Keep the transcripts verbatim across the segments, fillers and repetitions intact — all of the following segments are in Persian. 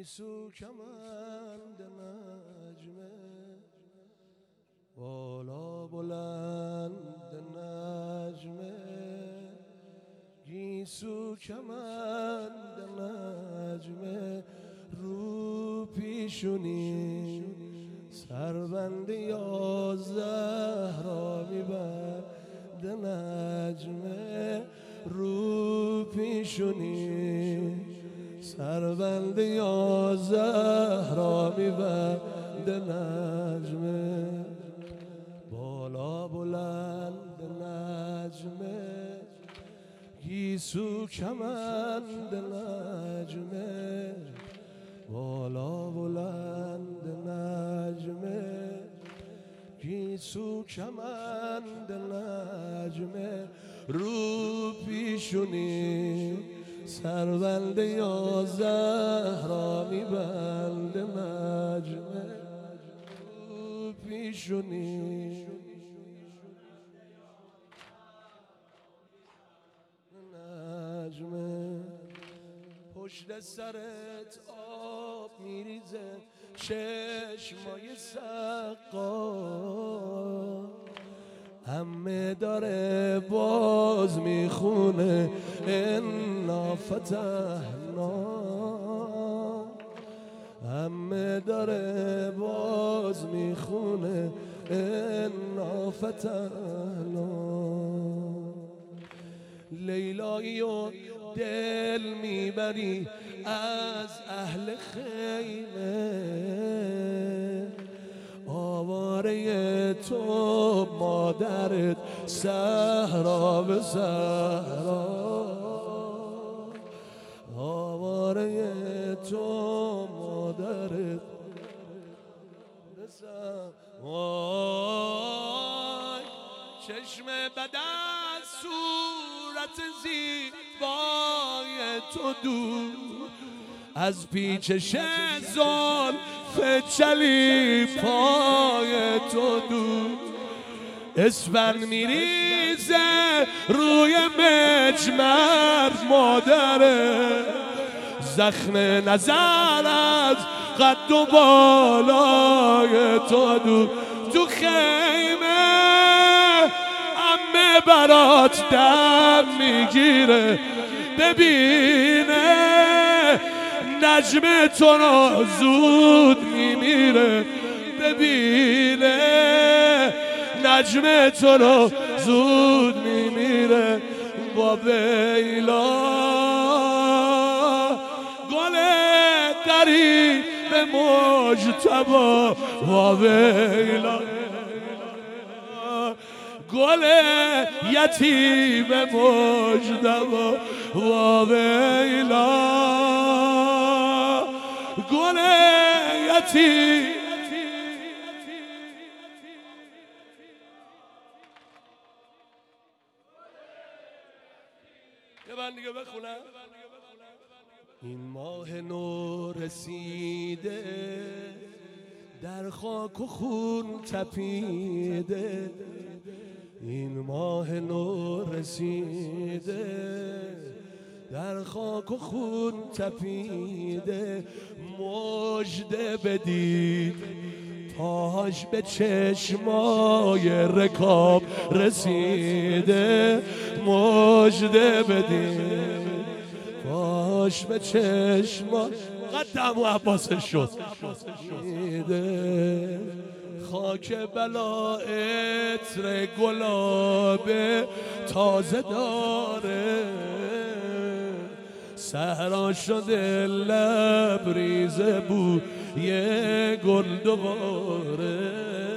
گیسو کمند نجمه بالا بلند نجمه گیسو کمند نجمه رو پیشونی سربند یازده را میبند نجمه رو پیشونی سربند یازده را میبند نجمه بالا بلند نجمه گیسو کمند نجمه بالا بلند نجمه گیسو کمند نجمه رو پیشونی سربند یازده را میبند نجمه رو پیشونی نجمه پشت سرت آب میریزه چشمای سقا همه داره باز میخونه انا فتحنا همه داره باز میخونه انا فتحنا لیلایی و دل میبری از اهل خیمه آواره تو مادرت صحرا به صحرا آواره تو مادرت به صحرا چشم بد از صورت زیبای تو دور از پیچش زلف چلی پای تو دور اسفن میریزه روی مجمر مادره زخم نظر از قد و بالای تو دور تو خیمه عمه برات دم میگیره ببینه نجم تو رو زود میمیره ببینه نجم تو رو زود میمیره با ویلا گل دری به مجتبا با ویلا گل یتیم مجتبا با ویلا گل یتیم یه بند دیگه بخونم این ماه نو رسیده در خاک و خون تپیده این ماه نو رسیده در خاک و خون تپیده مژده بدید پاهاش به چشمای رکاب رسیده مژده بدید پاهاش به چشمای قدم و عباسش شد خاک بلا عطر گلاب تازه داره صحرا شده لبریز بو یه گل دوباره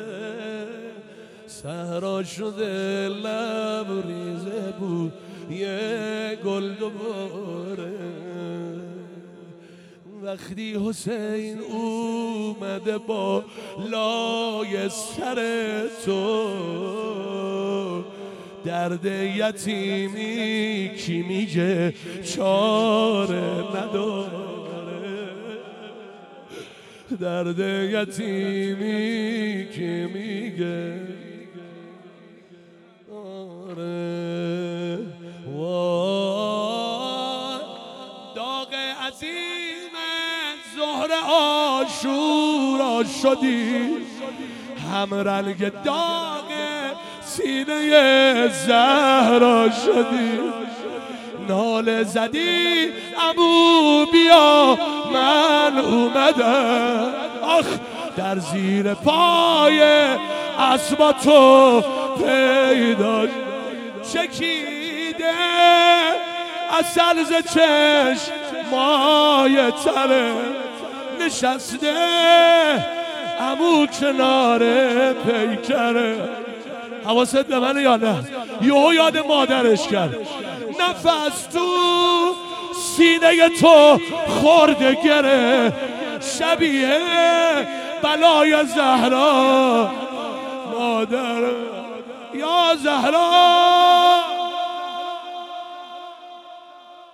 صحرا شده لبریز بو یه گل دوباره وقتی حسین اومده با لای سر تو درد یتیمی کی میگه چاره نداره درد یتیمی کی میگه آره وای داغ عظیم زهر شدی، هم رنگ داغ سینه زهرا شدی. ناله زدی عمو بیا من اومدم، آخ در زیر پای اسبا تو پیدا چکیده، اصل ز چشمای تره نشسته عمو کنار پیکره. حواست به منه یا نه؟ یهو یاد مادرش کرد، نفس تو سینه تو خورده گره، شبیه بلای زهرا مادر یا زهرا.